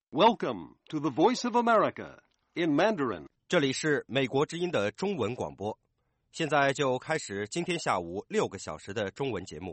Welcome to the Voice of America in Mandarin. 这里是美国之音的中文广播，现在就开始今天下午6个小时的中文节目。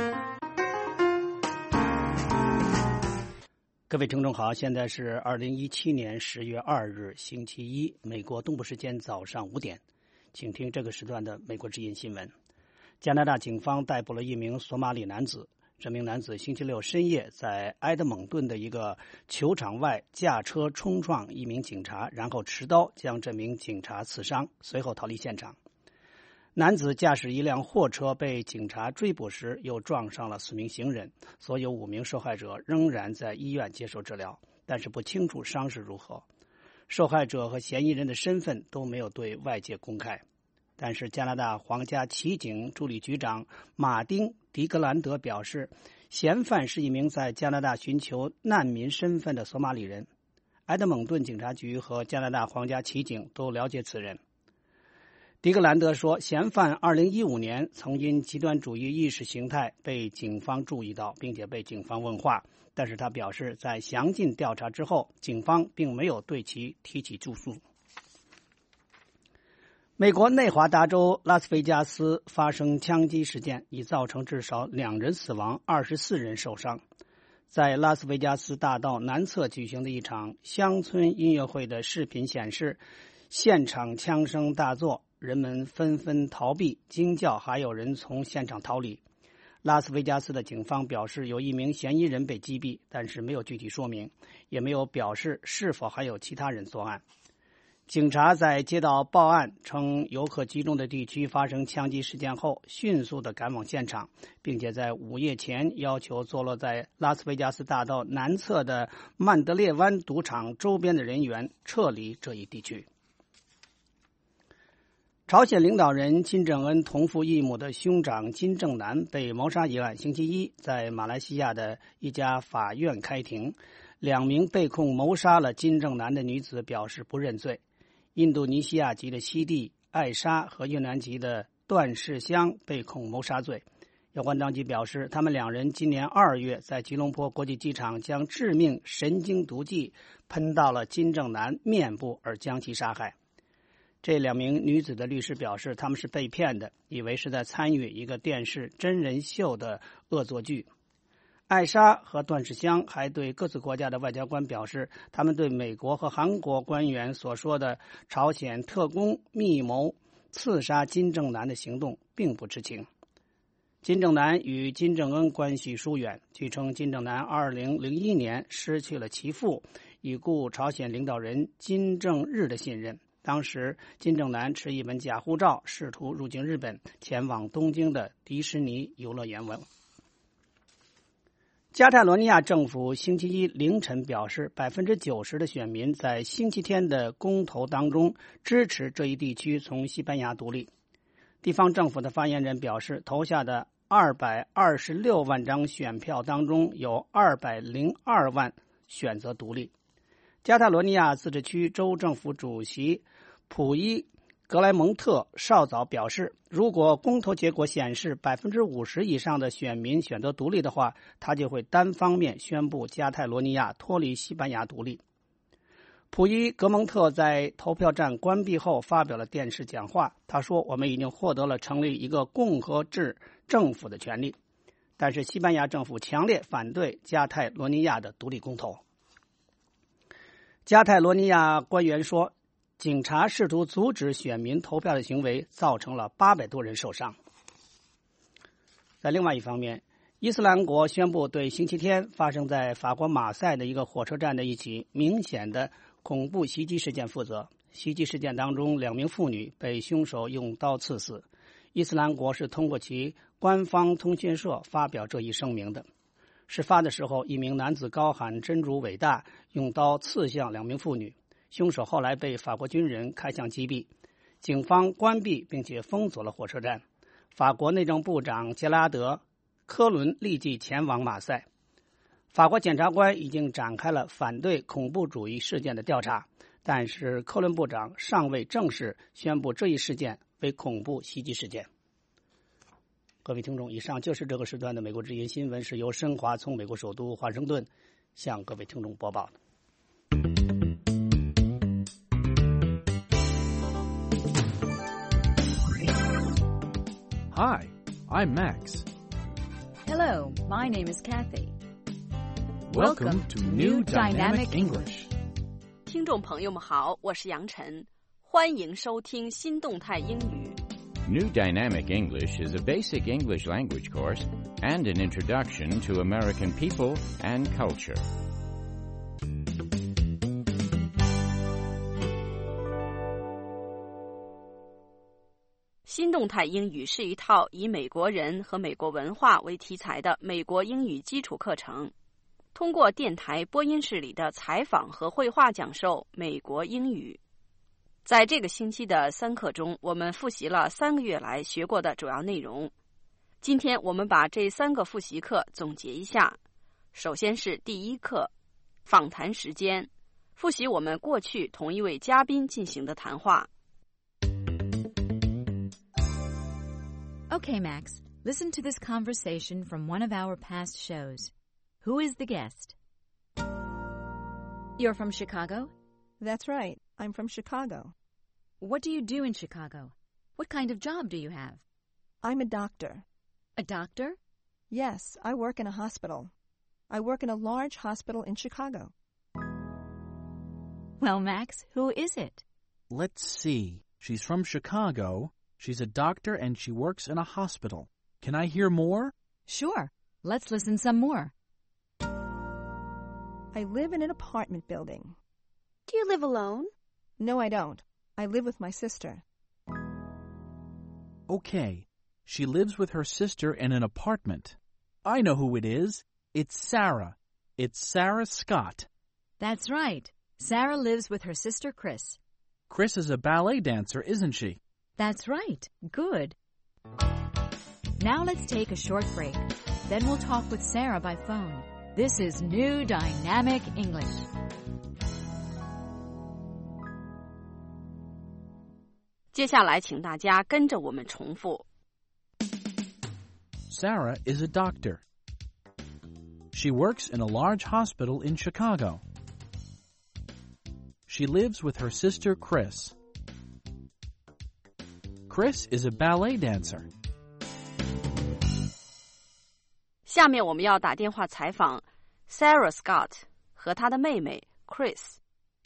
各位听众好，现在是2017年10月2日星期一，美国东部时间早上5点，请听这个时段的美国之音新闻。加拿大警方逮捕了一名索马里男子，这名男子星期六深夜在埃德蒙顿的一个球场外驾车冲撞一名警察，然后持刀将这名警察刺伤，随后逃离现场。男子驾驶一辆货车被警察追捕时又撞上了4名行人，所有5名受害者仍然在医院接受治疗，但是不清楚伤势如何。受害者和嫌疑人的身份都没有对外界公开。但是加拿大皇家骑警助理局长马丁·迪格兰德表示，嫌犯是一名在加拿大寻求难民身份的索马里人。埃德蒙顿警察局和加拿大皇家骑警都了解此人。迪格兰德说，嫌犯2015年曾因极端主义意识形态被警方注意到，并且被警方问话，但是他表示在详尽调查之后，警方并没有对其提起诉讼。美国内华达州拉斯维加斯发生枪击事件，已造成至少2人死亡，24人受伤。在拉斯维加斯大道南侧举行的一场乡村音乐会的视频显示，现场枪声大作，人们纷纷逃避、惊叫，还有人从现场逃离。拉斯维加斯的警方表示，有一名嫌疑人被击毙，但是没有具体说明，也没有表示是否还有其他人作案。警察在接到报案称游客集中的地区发生枪击事件后，迅速地赶往现场，并且在午夜前要求坐落在拉斯维加斯大道南侧的曼德列湾赌场周边的人员撤离这一地区。朝鲜领导人金正恩同父异母的兄长金正男被谋杀一案星期一在马来西亚的一家法院开庭，2名被控谋杀了金正男的女子表示不认罪。印度尼西亚籍的西蒂、艾莎和越南籍的段世香被控谋杀罪。有关当局表示，他们2人今年2月在吉隆坡国际机场将致命神经毒剂喷到了金正男面部而将其杀害。这2名女子的律师表示，他们是被骗的，以为是在参与一个电视真人秀的恶作剧。艾莎和段世香还对各自国家的外交官表示，他们对美国和韩国官员所说的朝鲜特工密谋刺杀金正男的行动并不知情。金正男与金正恩关系疏远，据称金正男2001年失去了其父已故朝鲜领导人金正日的信任。当时金正男持一本假护照试图入境日本，前往东京的迪士尼游乐园玩。加泰罗尼亚政府星期一凌晨表示，90%的选民在星期天的公投当中支持这一地区从西班牙独立。地方政府的发言人表示，投下的226万张选票当中有202万选择独立。加泰罗尼亚自治区州政府主席普伊格莱蒙特稍早表示，如果公投结果显示50%以上的选民选择独立的话，他就会单方面宣布加泰罗尼亚脱离西班牙独立。普伊格蒙特在投票站关闭后发表了电视讲话，他说，我们已经获得了成立一个共和制政府的权利，但是西班牙政府强烈反对加泰罗尼亚的独立公投。加泰罗尼亚官员说，警察试图阻止选民投票的行为造成了800多人受伤。在另外一方面，伊斯兰国宣布对星期天发生在法国马赛的一个火车站的一起明显的恐怖袭击事件负责。袭击事件当中，2名妇女被凶手用刀刺死。伊斯兰国是通过其官方通讯社发表这一声明的。事发的时候，一名男子高喊真主伟大，用刀刺向2名妇女。凶手后来被法国军人开枪击毙，警方关闭并且封锁了火车站。法国内政部长杰拉德·科伦立即前往马赛。法国检察官已经展开了反对恐怖主义事件的调查，但是科伦部长尚未正式宣布这一事件为恐怖袭击事件。各位听众，以上就是这个时段的美国之音新闻，是由申华从美国首都华盛顿向各位听众播报的。 Hi, I'm Max. Hello, my name is Kathy. Welcome to New Dynamic English. 听众朋友们好，我是杨晨，欢迎收听新动态英语。 New Dynamic English is a basic English language course and an introduction to American people and culture. 新动态英语是一套以美国人和美国文化为题材的美国英语基础课程，通过电台播音室里的采访和绘画讲授美国英语。在这个星期的3课中，我们复习了3个月来学过的主要内容。今天我们把这3个复习课总结一下。首先是第1课，访谈时间，复习我们过去同一位嘉宾进行的谈话。 Okay, Max, listen to this conversation from one of our past shows. Who is the guest? You're from Chicago? That's right. I'm from Chicago. What do you do in Chicago? What kind of job do you have? I'm a doctor. A doctor? Yes, I work in a hospital. I work in a large hospital in Chicago. Well, Max, who is it? Let's see. She's from Chicago. She's a doctor and she works in a hospital. Can I hear more? Sure. Let's listen some more. I live in an apartment building. Do you live alone? No, I don't. I live with my sister. Okay. She lives with her sister in an apartment. I know who it is. It's Sarah. It's Sarah Scott. That's right. Sarah lives with her sister Chris. Chris is a ballet dancer, isn't she? That's right. Good. Now let's take a short break. Then we'll talk with Sarah by phone. This is New Dynamic English. 接下来请大家跟着我们重复。 Sarah is a doctor. She works in a large hospital in Chicago. She lives with her sister Chris. Chris is a ballet dancer. 下面我们要打电话采访 Sarah Scott 和她的妹妹 Chris。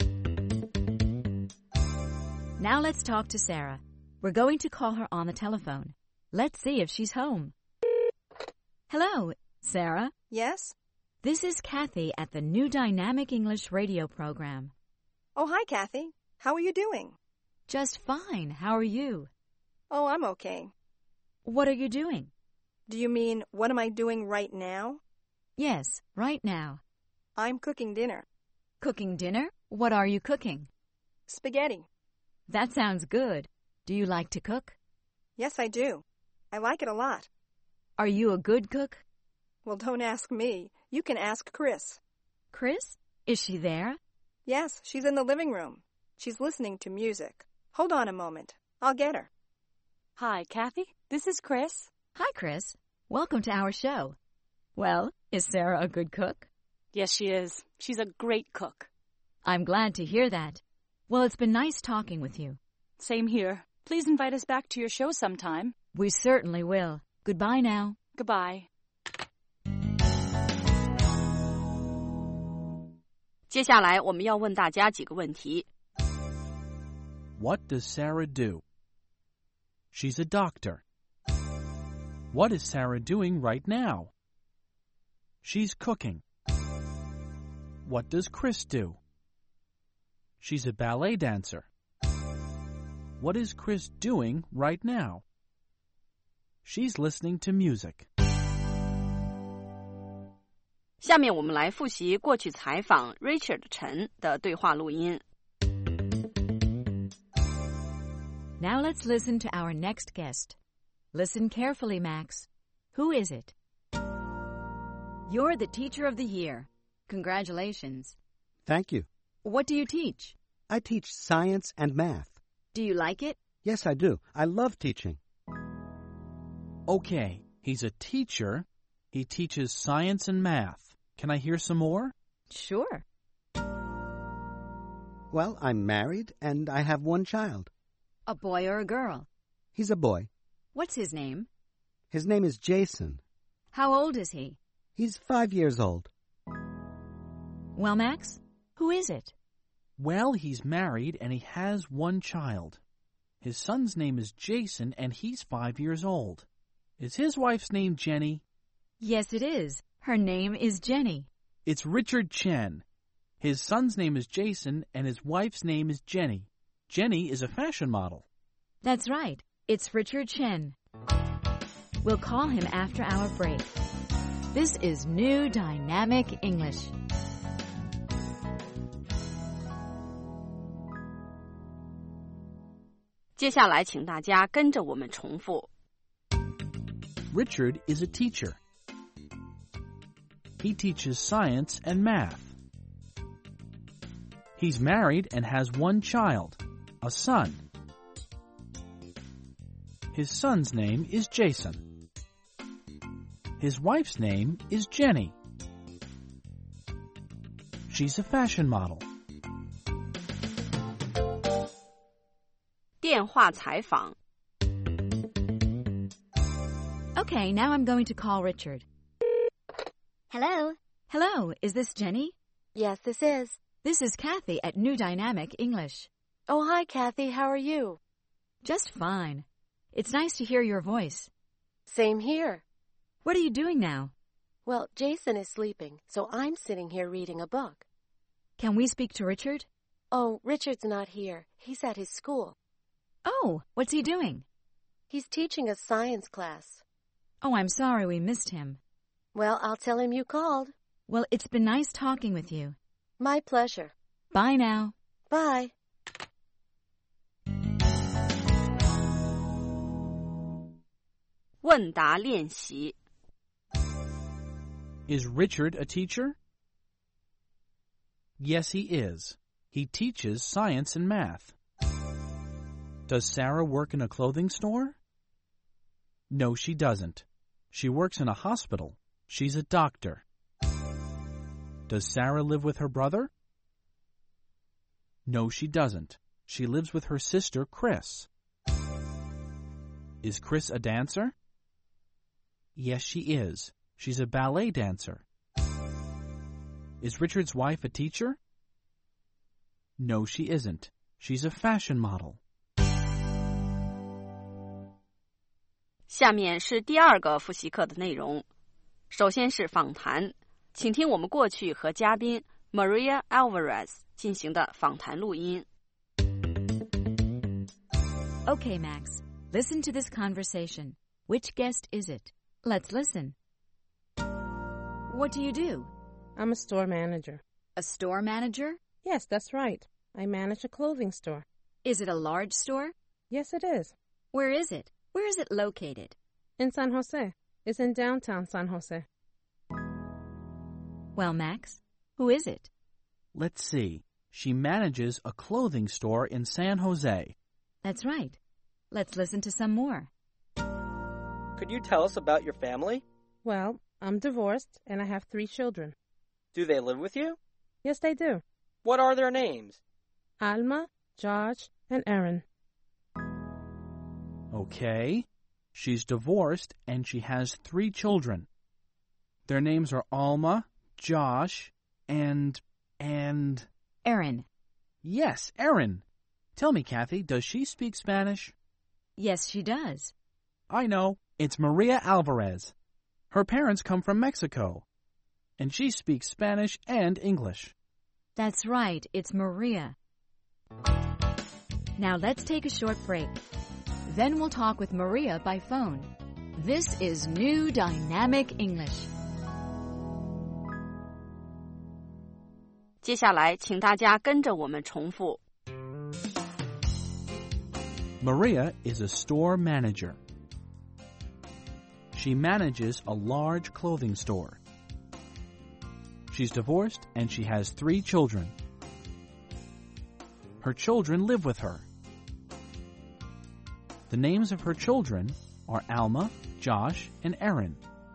Now let's talk to Sarah. We're going to call her on the telephone. Let's see if she's home. Hello, Sarah. Yes? This is Kathy at the New Dynamic English radio program. Oh, hi, Kathy. How are you doing? Just fine. How are you? Oh, I'm okay. What are you doing? Do you mean, what am I doing right now? Yes, right now. I'm cooking dinner. Cooking dinner? What are you cooking? Spaghetti. That sounds good. Do you like to cook? Yes, I do. I like it a lot. Are you a good cook? Well, don't ask me. You can ask Chris. Chris? Is she there? Yes, she's in the living room. She's listening to music. Hold on a moment. I'll get her. Hi, Kathy. This is Chris. Hi, Chris. Welcome to our show. Well, is Sarah a good cook? Yes, she is. She's a great cook. I'm glad to hear that. Well, it's been nice talking with you. Same here. Please invite us back to your show sometime. We certainly will. Goodbye now. Goodbye. 接下来我们要问大家几个问题。 What does Sarah do? She's a doctor. What is Sarah doing right now? She's cooking. What does Chris do? She's a ballet dancer. What is Chris doing right now? She's listening to music. 下面我们来复习过去采访 Richard 陈的对话录音。 Now let's listen to our next guest. Listen carefully, Max. Who is it? You're the teacher of the year. Congratulations. Thank you. What do you teach? I teach science and math. Do you like it? Yes, I do. I love teaching. Okay, he's a teacher. He teaches science and math. Can I hear some more? Sure. Well, I'm married and I have one child. A boy or a girl? He's a boy. What's his name? His name is Jason. How old is he? He's 5 years old. Well, Max, who is it? Well, he's married and he has one child. His son's name is Jason and he's 5 years old. Is his wife's name Jenny? Yes, it is. Her name is Jenny. It's Richard Chen. His son's name is Jason and his wife's name is Jenny. Jenny is a fashion model. That's right. It's Richard Chen. We'll call him after our break. This is New Dynamic English. 接下来请大家跟着我们重复。 Richard is a teacher. He teaches science and math. He's married and has one child, a son. His son's name is Jason. His wife's name is Jenny. She's a fashion model. 电话采访。 Okay, now I'm going to call Richard. Hello? Hello, is this Jenny? Yes, this is. This is Kathy at New Dynamic English. Oh, hi, Kathy. How are you? Just fine. It's nice to hear your voice. Same here. What are you doing now? Well, Jason is sleeping, so I'm sitting here reading a book. Can we speak to Richard? Oh, Richard's not here. He's at his school. Oh, what's he doing? He's teaching a science class. Oh, I'm sorry we missed him. Well, I'll tell him you called. Well, it's been nice talking with you. My pleasure. Bye now. Bye. 问答练习。 Is Richard a teacher? Yes, he is. He teaches science and math. Does Sarah work in a clothing store? No, she doesn't. She works in a hospital. She's a doctor. Does Sarah live with her brother? No, she doesn't. She lives with her sister, Chris. Is Chris a dancer? Yes, she is. She's a ballet dancer. Is Richard's wife a teacher? No, she isn't. She's a fashion model. 下面是第二个复习课的内容。首先是访谈，请听我们过去和嘉宾 Maria Alvarez 进行的访谈录音。 Okay, Max. Listen to this conversation. Which guest is it? Let's listen. What do you do? I'm a store manager. A store manager? Yes, that's right. I manage a clothing store. Is it a large store? Yes, it is. Where is it? Where is it located? In San Jose. It's in downtown San Jose. Well, Max, who is it? Let's see. She manages a clothing store in San Jose. That's right. Let's listen to some more. Could you tell us about your family? Well, I'm divorced and I have 3 children. Do they live with you? Yes, they do. What are their names? Alma, Josh, and Aaron. Okay. She's divorced and she has 3 children. Their names are Alma, Josh, and... Aaron. Yes, Aaron. Tell me, Kathy, does she speak Spanish? Yes, she does. I know. It's Maria Alvarez. Her parents come from Mexico, and she speaks Spanish and English. That's right. It's Maria. Now let's take a short break. Then we'll talk with Maria by phone. This is New Dynamic English. 接下来，请大家跟着我们重复。 Maria is a store manager. She manages a large clothing store. She's divorced and she has 3 children. Her children live with her. The names of her children are Alma, Josh, and Aaron.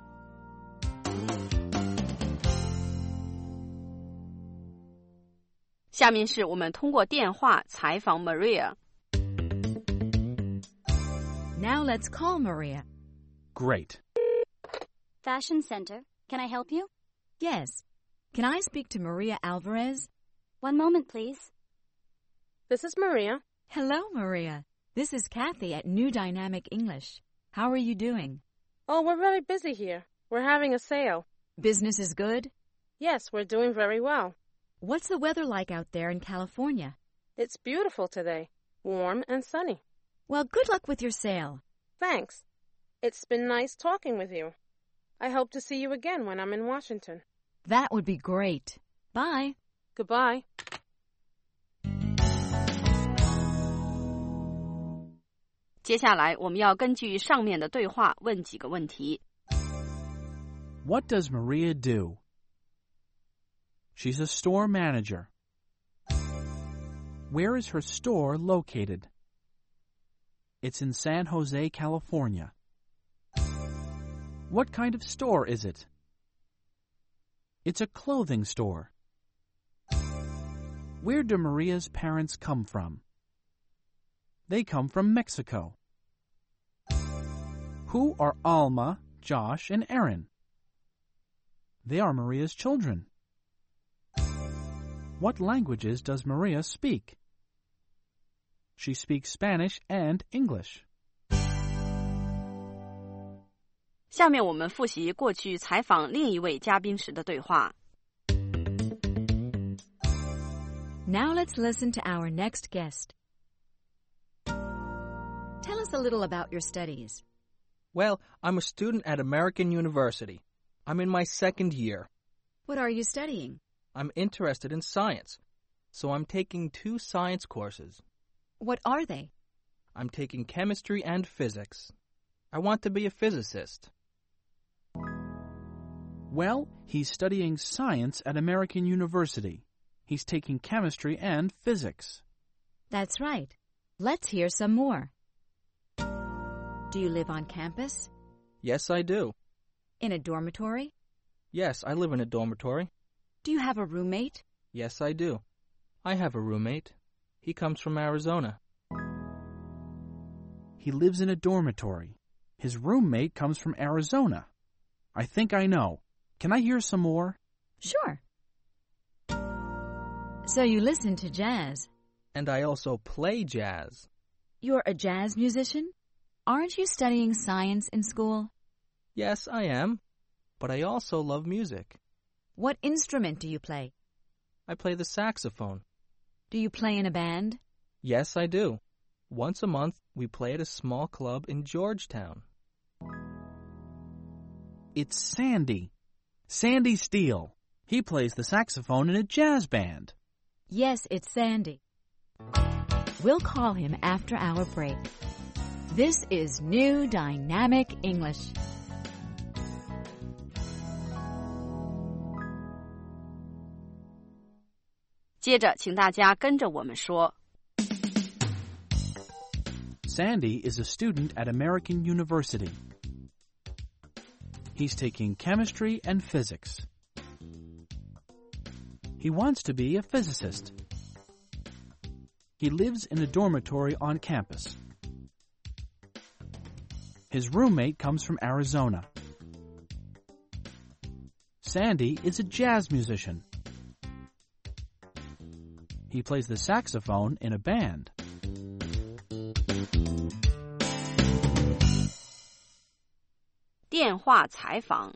下面是我们通过电话采访 Maria。 Now let's call Maria. Great. Fashion Center. Can I help you? Yes. Can I speak to Maria Alvarez? One moment, please. This is Maria. Hello, Maria. This is Kathy at New Dynamic English. How are you doing? Oh, we're very busy here. We're having a sale. Business is good? Yes, we're doing very well. What's the weather like out there in California? It's beautiful today. Warm and sunny. Well, good luck with your sale. Thanks. It's been nice talking with you. I hope to see you again when I'm in Washington. That would be great. Bye. Goodbye. 接下来我们要根据上面的对话问几个问题。 What does Maria do? She's a store manager. Where is her store located? It's in San Jose, California. What kind of store is it? It's a clothing store. Where do Maria's parents come from? They come from Mexico. Who are Alma, Josh, and Aaron? They are Maria's children. What languages does Maria speak? She speaks Spanish and English. 下面我们复习过去采访另一位嘉宾时的对话。 Now let's listen to our next guest. Tell us a little about your studies. Well, I'm a student at American University. I'm in my second year. What are you studying? I'm interested in science, so I'm taking 2 science courses. What are they? I'm taking chemistry and physics. I want to be a physicist. Well, he's studying science at American University. He's taking chemistry and physics. That's right. Let's hear some more. Do you live on campus? Yes, I do. In a dormitory? Yes, I live in a dormitory. Do you have a roommate? Yes, I do. I have a roommate. He comes from Arizona. He lives in a dormitory. His roommate comes from Arizona. I think I know. Can I hear some more? Sure. So you listen to jazz. And I also play jazz. You're a jazz musician? Aren't you studying science in school? Yes, I am. But I also love music. What instrument do you play? I play the saxophone. Do you play in a band? Yes, I do. Once a month, we play at a small club in Georgetown. It's Sandy. Sandy Steele. He plays the saxophone in a jazz band. Yes, it's Sandy. We'll call him after our break. This is New Dynamic English. 接着，请大家跟着我们说。 Sandy is a student at American University. He's taking chemistry and physics. He wants to be a physicist. He lives in a dormitory on campus. His roommate comes from Arizona. Sandy is a jazz musician. He plays the saxophone in a band. 电话采访。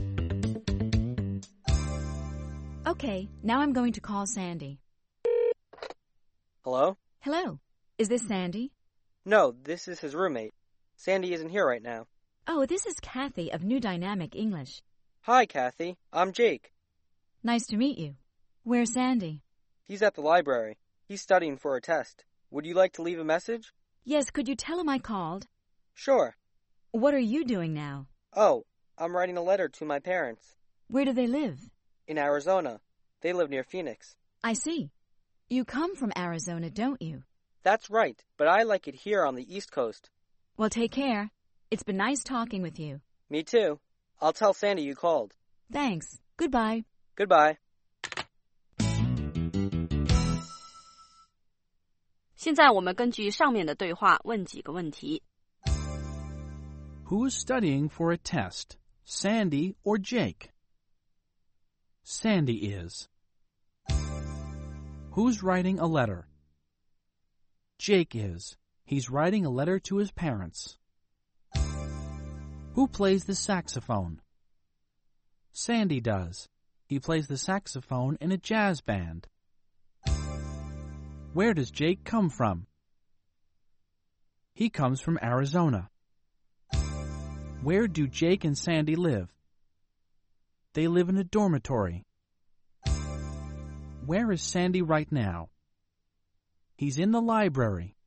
Okay, now I'm going to call Sandy. Hello? Hello. Is this Sandy? No, this is his roommate. Sandy isn't here right now. Oh, this is Kathy of New Dynamic English. Hi, Kathy. I'm Jake. Nice to meet you. Where's Sandy? He's at the library. He's studying for a test. Would you like to leave a message? Yes, could you tell him I called? Sure. What are you doing now? Oh, I'm writing a letter to my parents. Where do they live? In Arizona. They live near Phoenix. I see. You come from Arizona, don't you? That's right, but I like it here on the East Coast. Well, take care. It's been nice talking with you. Me too. I'll tell Sandy you called. Thanks. Goodbye. Goodbye. 现在我们根据上面的对话问几个问题。 Who's studying for a test, Sandy or Jake? Sandy is. Who's writing a letter? Jake is. He's writing a letter to his parents. Who plays the saxophone? Sandy does. He plays the saxophone in a jazz band. Where does Jake come from? He comes from Arizona. Where do Jake and Sandy live? They live in a dormitory. Where is Sandy right now? He's in the library.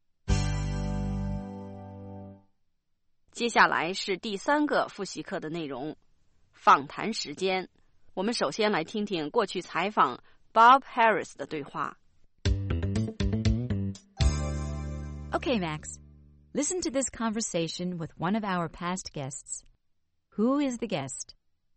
接下来是第3个复习课的内容，访谈时间。我们首先来听听过去采访 Bob Harris 的对话。 Okay, Max. Listen to this conversation with one of our past guests. Who is the guest?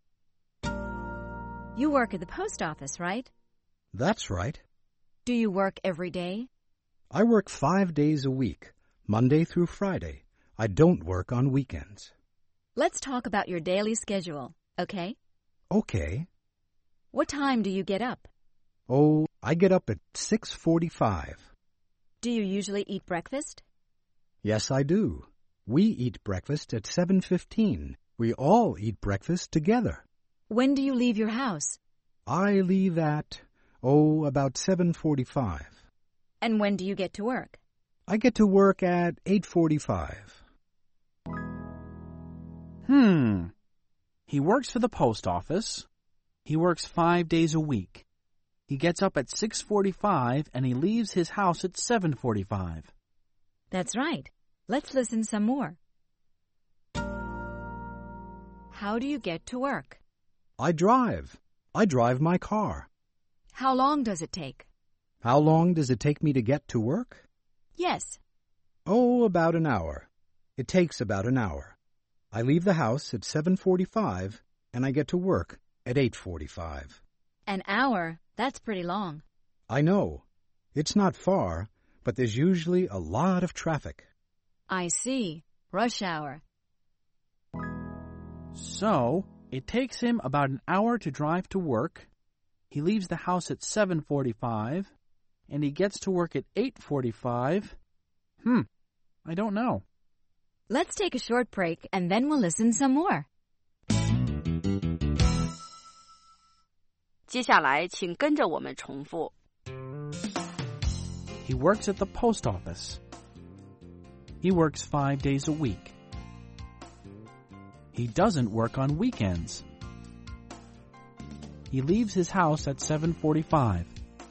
You work at the post office, right? That's right. Do you work every day? I work 5 days a week, Monday through Friday. I don't work on weekends. Let's talk about your daily schedule, okay? Okay. What time do you get up? Oh, I get up at 6:45. Do you usually eat breakfast? Yes, I do. We eat breakfast at 7:15. We all eat breakfast together. When do you leave your house? I leave at, about 7:45. And when do you get to work? I get to work at 8:45. He works for the post office. He works 5 days a week. He gets up at 6:45 and he leaves his house at 7:45. That's right. Let's listen some more. How do you get to work? I drive. I drive my car. How long does it take? How long does it take me to get to work? Yes. About an hour. It takes about an hour. I leave the house at 7:45 and I get to work at 8:45. An hour? That's pretty long. I know. It's not far, but there's usually a lot of traffic. I see. Rush hour. So, it takes him about an hour to drive to work. He leaves the house at 7:45, and he gets to work at 8:45. I don't know. Let's take a short break, and then we'll listen some more. 接下来，请跟着我们重复。 He works at the post office. He works 5 days a week. He doesn't work on weekends. He leaves his house at 7:45.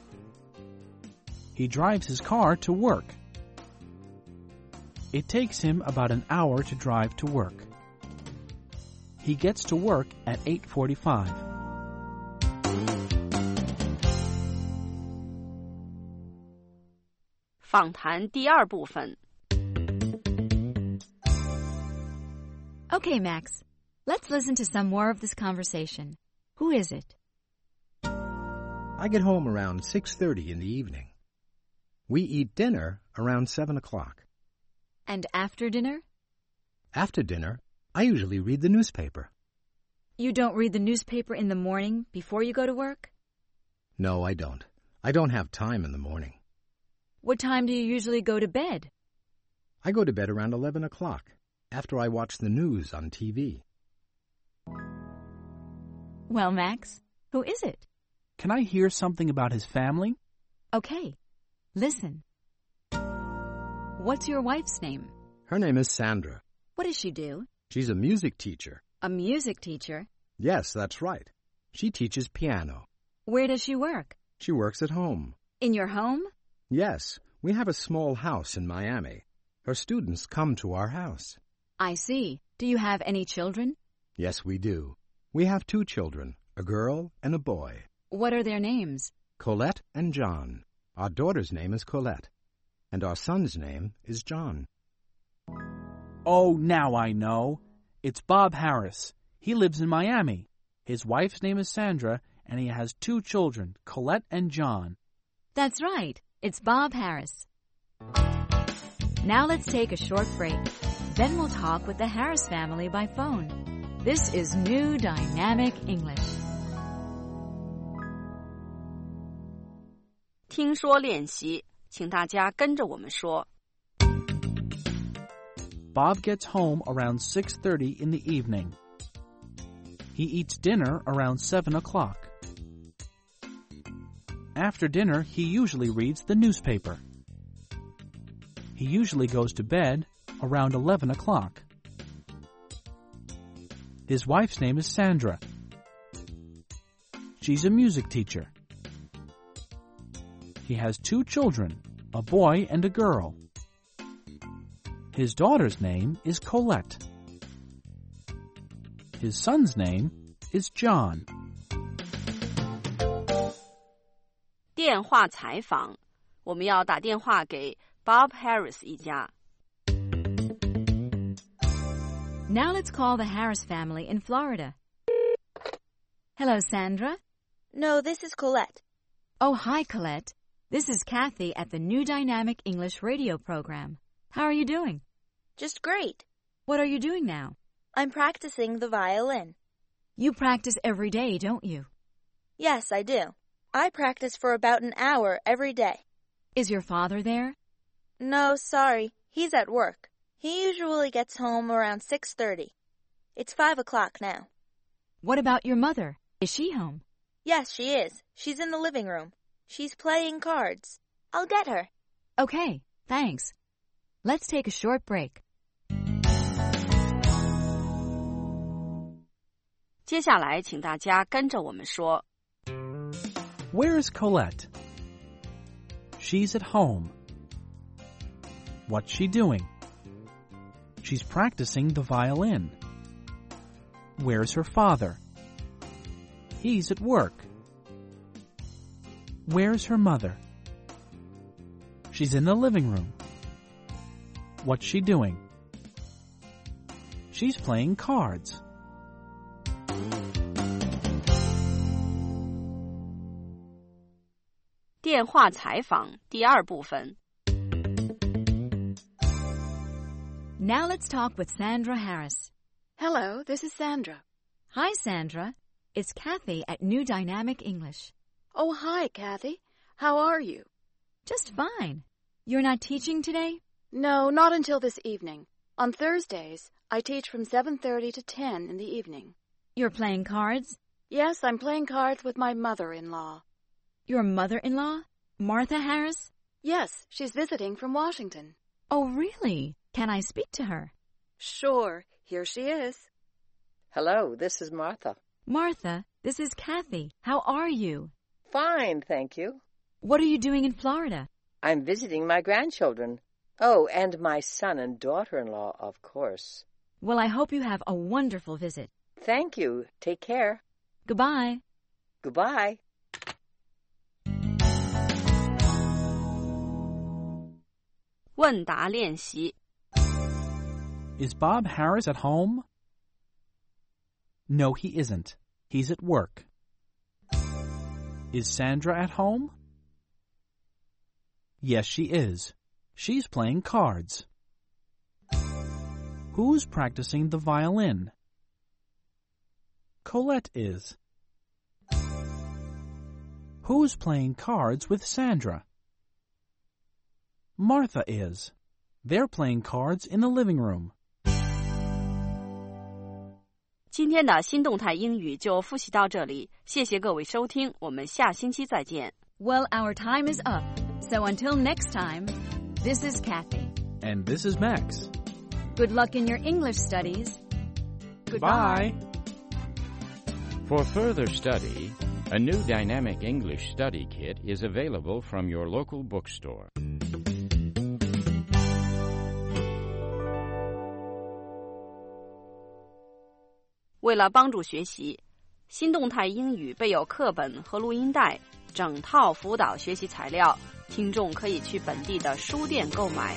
He drives his car to work. It takes him about an hour to drive to work. He gets to work at 8:45. 访谈第2部分。 Okay, Max. Let's listen to some more of this conversation. Who is it? I get home around 6:30 in the evening. We eat dinner around 7 o'clock. And after dinner? After dinner, I usually read the newspaper. You don't read the newspaper in the morning before you go to work? No, I don't. I don't have time in the morning. What time do you usually go to bed? I go to bed around 11 o'clock, after I watch the news on TV. Well, Max, who is it? Can I hear something about his family? Okay, listen. What's your wife's name? Her name is Sandra. What does she do? She's a music teacher. A music teacher? Yes, that's right. She teaches piano. Where does she work? She works at home. In your home? Yes, we have a small house in Miami. Her students come to our house. I see. Do you have any children? Yes, we do. We have 2 children, a girl and a boy. What are their names? Colette and John. Our daughter's name is Colette, and our son's name is John. Oh, now I know. It's Bob Harris. He lives in Miami. His wife's name is Sandra, and he has 2 children, Colette and John. That's right. It's Bob Harris. Now let's take a short break. Then we'll talk with the Harris family by phone. This is New Dynamic English. 听说练习，请大家跟着我们说。 Bob gets home around 6:30 in the evening. He eats dinner around 7 o'clock. After dinner, he usually reads the newspaper. He usually goes to bed around 11 o'clock. His wife's name is Sandra. She's a music teacher. He has 2 children, a boy and a girl. His daughter's name is Colette. His son's name is John. 电话采访，我们要打电话给 Bob Harris 一家。 Now let's call the Harris family in Florida. Hello, Sandra. No, this is Colette. Oh, hi, Colette. This is Kathy at the New Dynamic English radio program. How are you doing? Just great. What are you doing now? I'm practicing the violin. You practice every day, don't you? Yes, I do. I practice for about an hour every day. Is your father there? No, sorry. He's at work. He usually gets home around 6:30. It's 5 o'clock now. What about your mother? Is she home? Yes, she is. She's in the living room. She's playing cards. I'll get her. Okay, thanks. Let's take a short break. 接下来，请大家跟着我们说。 Where is Colette? She's at home. What's she doing? She's practicing the violin. Where's her father? He's at work. Where's her mother? She's in the living room. What's she doing? She's playing cards. 电话采访第二部分。 Now let's talk with Sandra Harris. Hello, this is Sandra. Hi, Sandra. It's Kathy at New Dynamic English. Oh, hi, Kathy. How are you? Just fine. You're not teaching today? No, not until this evening. On Thursdays, I teach from 7:30 to 10 in the evening. You're playing cards? Yes, I'm playing cards with my mother-in-law. Your mother-in-law? Martha Harris? Yes, she's visiting from Washington. Oh, really? Can I speak to her? Sure. Here she is. Hello, this is Martha. Martha, this is Kathy. How are you? Fine, thank you. What are you doing in Florida? I'm visiting my grandchildren. Oh, and my son and daughter-in-law, of course. Well, I hope you have a wonderful visit. Thank you. Take care. Goodbye. Goodbye. 问答练习。 Is Bob Harris at home? No, he isn't. He's at work. Is Sandra at home? Yes, she is. She's playing cards. Who's practicing the violin? Colette is. Who's playing cards with Sandra? Martha is. They're playing cards in the living room. 今天的新动态英语就复习到这里，谢谢各位收听，我们下星期再见。 Well, our time is up. So until next time, this is Kathy. And this is Max. Good luck in your English studies. Goodbye. For further study, a new Dynamic English Study Kit is available from your local bookstore. 为了帮助学习，新动态英语备有课本和录音带，整套辅导学习材料，听众可以去本地的书店购买。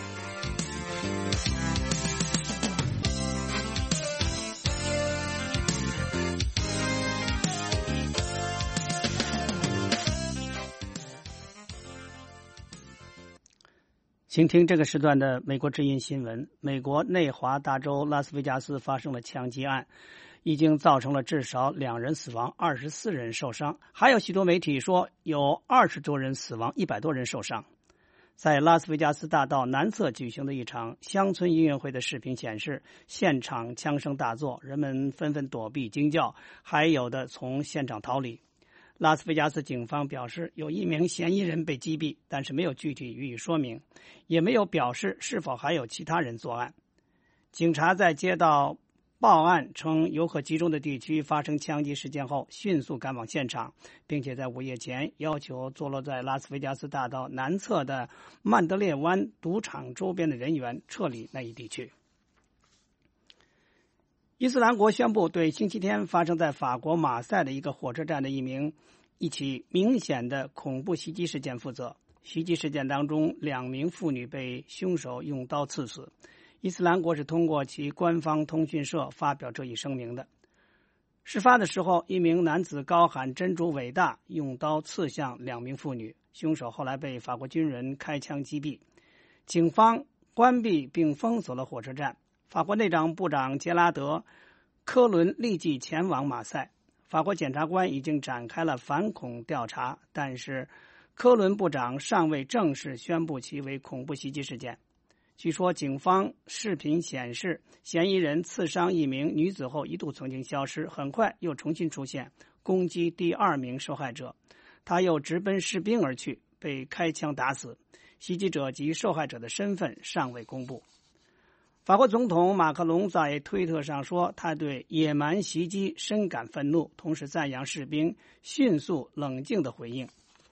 请听这个时段的美国之音新闻。美国内华达州拉斯维加斯发生了枪击案，已经造成了至少2人死亡，24人受伤，还有许多媒体说有20多人死亡，100多人受伤。在拉斯维加斯大道南侧举行的一场乡村音乐会的视频显示，现场枪声大作，人们纷纷躲避惊叫，还有的从现场逃离。拉斯维加斯警方表示，有1名嫌疑人被击毙，但是没有具体予以说明，也没有表示是否还有其他人作案。警察在接到报案称游客集中的地区发生枪击事件后，迅速赶往现场，并且在午夜前要求坐落在拉斯维加斯大道南侧的曼德列湾赌场周边的人员撤离那一地区。伊斯兰国宣布对星期天发生在法国马赛的一个火车站的一起明显的恐怖袭击事件负责。袭击事件当中，2名妇女被凶手用刀刺死。伊斯兰国是通过其官方通讯社发表这一声明的。事发的时候，一名男子高喊真主伟大，用刀刺向2名妇女，凶手后来被法国军人开枪击毙。警方关闭并封锁了火车站。法国内政部长杰拉德·科伦立即前往马赛。法国检察官已经展开了反恐调查，但是科伦部长尚未正式宣布其为恐怖袭击事件。据说警方视频显示，嫌疑人刺伤1名女子后一度曾经消失，很快又重新出现，攻击第2名受害者。他又直奔士兵而去，被开枪打死。袭击者及受害者的身份尚未公布。法国总统马克龙在推特上说，他对野蛮袭击深感愤怒，同时赞扬士兵迅速冷静的回应。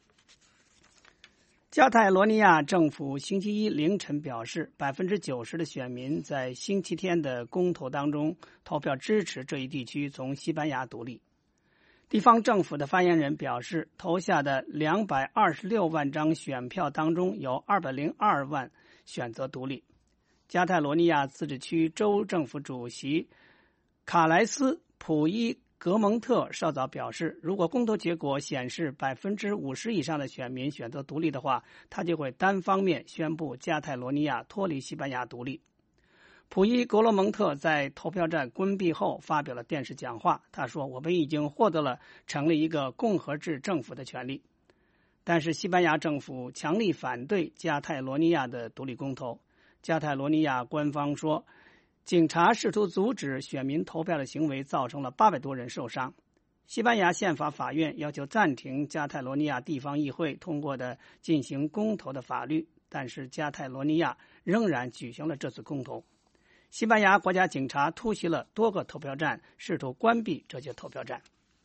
加泰罗尼亚政府星期一凌晨表示，90%的选民在星期天的公投当中投票支持这一地区从西班牙独立。地方政府的发言人表示，投下的226万张选票当中有202万选择独立。加泰罗尼亚自治区州政府主席卡莱斯·普伊格蒙特稍早表示，如果公投结果显示50%以上的选民选择独立的话，他就会单方面宣布加泰罗尼亚脱离西班牙独立。普伊格罗蒙特在投票站关闭后发表了电视讲话，他说，我们已经获得了成立一个共和制政府的权利。但是西班牙政府强力反对加泰罗尼亚的独立公投。加泰罗尼亚官方说，警察试图阻止选民投票的行为造成了800多人受伤。西班牙宪法法院要求暂停加泰罗尼亚地方议会通过的进行公投的法律，但是加泰罗尼亚仍然举行了这次公投。西班牙国家警察突袭了多个投票站，试图关闭这些投票站。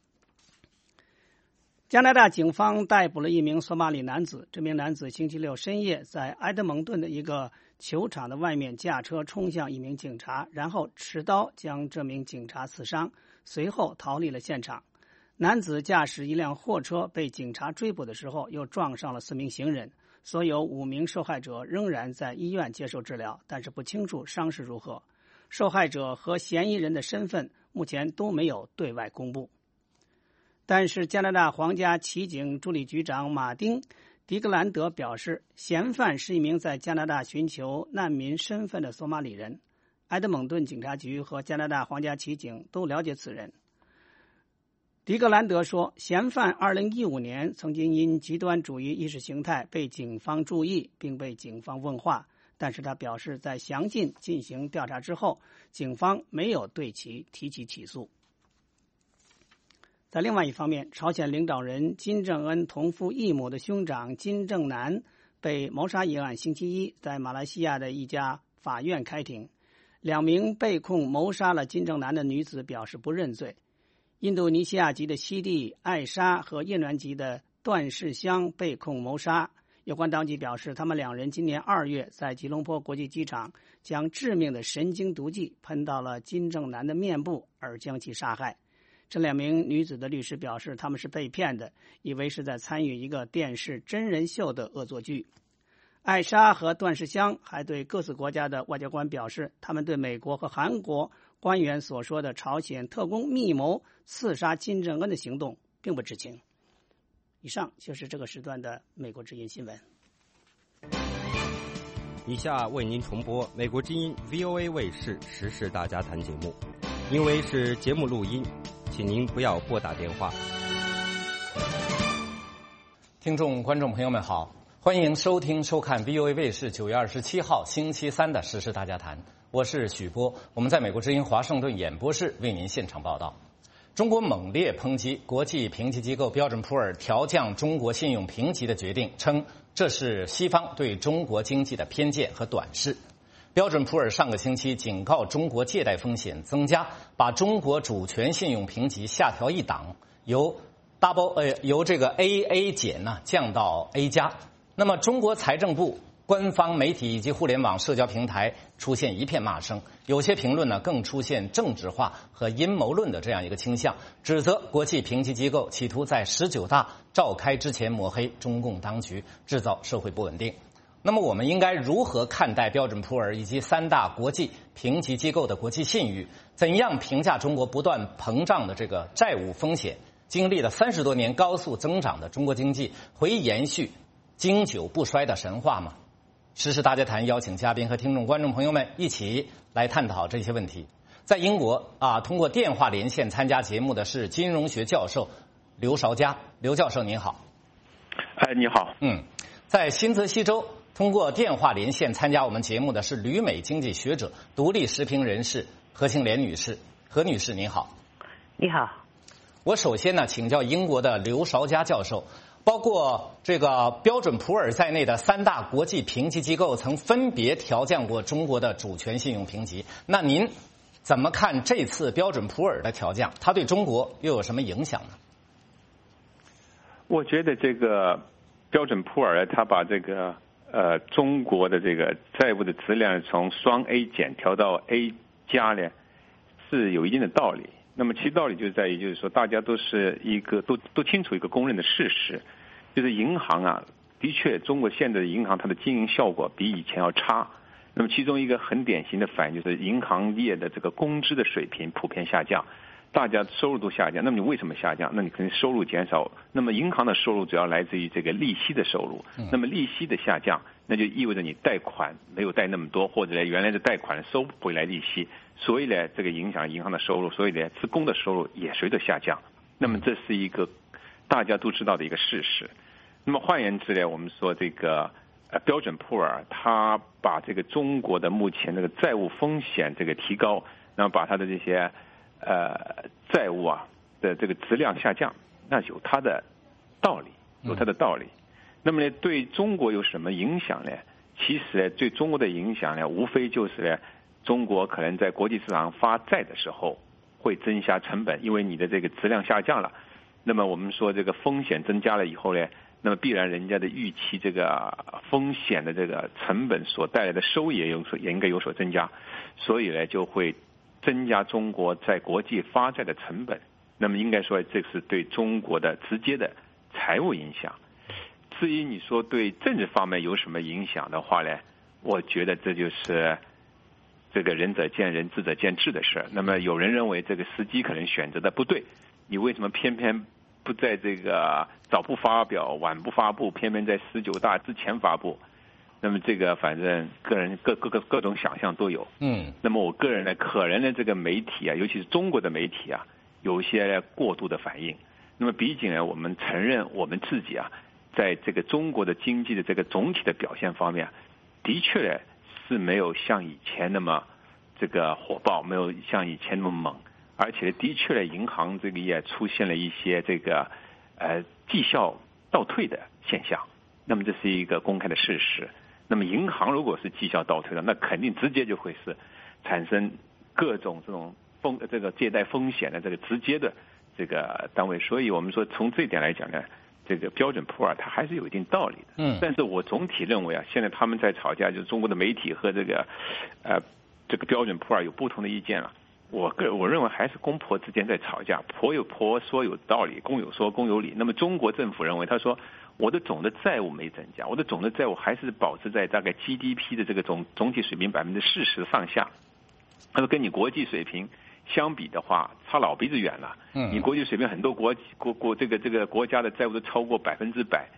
加拿大警方逮捕了1名索马里男子，这名男子星期六深夜在埃德蒙顿的一个球场的外面驾车冲向1名警察，然后持刀将这名警察刺伤，随后逃离了现场。男子驾驶一辆货车被警察追捕的时候，又撞上了4名行人。所有5名受害者仍然在医院接受治疗，但是不清楚伤势如何。受害者和嫌疑人的身份目前都没有对外公布。但是加拿大皇家骑警助理局长马丁·迪格兰德表示，嫌犯是1名在加拿大寻求难民身份的索马里人。埃德蒙顿警察局和加拿大皇家骑警都了解此人。迪格兰德说，嫌犯2015年曾经因极端主义意识形态被警方注意，并被警方问话，但是他表示在详尽进行调查之后，警方没有对其提起起诉。在另外一方面，朝鲜领导人金正恩同父异母的兄长金正男被谋杀一案星期一在马来西亚的一家法院开庭。2名被控谋杀了金正男的女子表示不认罪。印度尼西亚籍的西蒂艾莎和越南籍的段世香被控谋杀。有关当局表示，他们2人今年2月在吉隆坡国际机场将致命的神经毒剂喷到了金正男的面部，而将其杀害。这2名女子的律师表示，他们是被骗的，以为是在参与一个电视真人秀的恶作剧。艾莎和段世香还对各自国家的外交官表示，他们对美国和韩国官员所说的朝鲜特工密谋刺杀金正恩的行动并不知情。以上就是这个时段的美国之音新闻。 以下为您重播美国之音 VOA 卫视时事大家谈节目，因为是节目录音，请您不要拨打电话。 听众观众朋友们好，欢迎收听收看 VOA 卫视9月27号星期三的时事大家谈，我是许波，我们在美国之音华盛顿演播室为您现场报道。中国猛烈抨击国际评级机构标准普尔调降中国信用评级的决定，称这是西方对中国经济的偏见和短视。标准普尔上个星期警告中国借贷风险增加，把中国主权信用评级下调一档，由这个 AA 减呢降到 A 加。那么中国财政部官方媒体以及互联网社交平台出现一片骂声，有些评论呢更出现政治化和阴谋论的这样一个倾向，指责国际评级机构企图在19大召开之前抹黑中共当局，制造社会不稳定。那么我们应该如何看待标准普尔以及3大国际评级机构的国际信誉？怎样评价中国不断膨胀的这个债务风险？经历了30多年高速增长的中国经济会延续经久不衰的神话吗？时事大家谈邀请嘉宾和听众观众朋友们一起来探讨这些问题。在英国通过电话连线参加节目的是金融学教授刘绍佳。刘教授您好。 你好。 在新泽西州通过电话连线参加我们节目的是旅美经济学者、独立时评人士何庆莲女士。何女士您好。 你好。 我首先呢请教英国的刘绍佳教授，包括这个标准普尔在内的3大国际评级机构曾分别调降过中国的主权信用评级，那您怎么看这次标准普尔的调降？它对中国又有什么影响呢？ 我觉得这个标准普尔它把这个中国的这个债务的质量从双 A 减调到 A 加呢，是有一定的道理。那么其道理就在于，就是说大家都是都清楚一个公认的事实，就是银行的确中国现在的银行它的经营效果比以前要差。那么其中一个很典型的反应就是银行业的这个工资的水平普遍下降，大家收入都下降。那么你为什么下降？那你肯定收入减少。那么银行的收入主要来自于这个利息的收入。那么利息的下降，那就意味着你贷款没有贷那么多，或者原来的贷款收不回来利息，所以呢，这个影响银行的收入，所以呢，职工的收入也随着下降。那么这是一个大家都知道的一个事实。那么换言之呢，我们说这个标准普尔它把这个中国的目前这个债务风险这个提高，然后把它的这些债务的这个质量下降，那有它的道理，有它的道理。那么呢，对中国有什么影响呢？其实呢，对中国的影响呢，无非就是呢，中国可能在国际市场发债的时候会增加成本，因为你的这个质量下降了。那么我们说这个风险增加了以后呢，那么必然人家的预期这个风险的这个成本所带来的收益也应该有所增加，所以呢就会增加中国在国际发债的成本。那么应该说这是对中国的直接的财务影响。至于你说对政治方面有什么影响的话呢，我觉得这就是这个仁者见仁，智者见智的事。那么有人认为这个时机可能选择的不对，你为什么偏偏不在这个早不发表晚不发布，偏偏在19大之前发布？那么这个反正个人各种想象都有。那么我个人呢，可能呢这个媒体尤其是中国的媒体有一些过度的反应。那么毕竟呢，我们承认我们自己在这个中国的经济的这个总体的表现方面，的确呢是没有像以前那么这个火爆，没有像以前那么猛，而且的确呢，银行这个也出现了一些这个绩效倒退的现象。那么这是一个公开的事实。那么银行如果是绩效倒退了，那肯定直接就会是产生各种这种这个借贷风险的这个直接的这个单位。所以我们说从这一点来讲呢，这个标准普尔它还是有一定道理的。但是我总体认为现在他们在吵架，就是中国的媒体和这个标准普尔有不同的意见了。我认为还是公婆之间在吵架，婆有婆说有道理，公有说公有理。那么中国政府认为，他说我的总的债务没增加，我的总的债务还是保持在大概 GDP 的这个总体水平40%上下。他说跟你国际水平相比的话，差老鼻子远了。你国际水平很多这个国家的债务都超过100%。